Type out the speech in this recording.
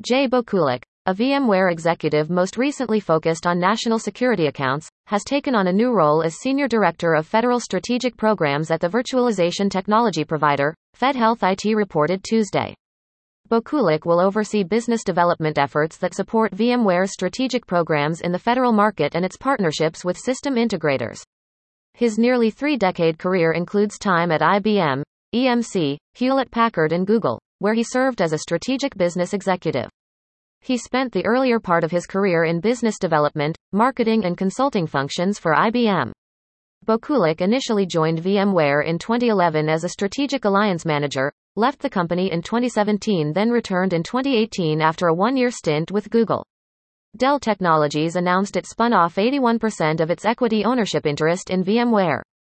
Jay Bokulik, a VMware executive most recently focused on national security accounts, has taken on a new role as Senior Director of Federal Strategic Programs at the virtualization technology provider, FedHealth IT reported Tuesday. Bokulik will oversee business development efforts that support VMware's strategic programs in the federal market and its partnerships with system integrators. His nearly three-decade career includes time at IBM, EMC, Hewlett-Packard and Google, where he served as a strategic business executive. He spent the earlier part of his career in business development, marketing and consulting functions for IBM. Bokulik initially joined VMware in 2011 as a strategic alliance manager, left the company in 2017, then returned in 2018 after a one-year stint with Google. Dell Technologies announced it spun off 81% of its equity ownership interest in VMware.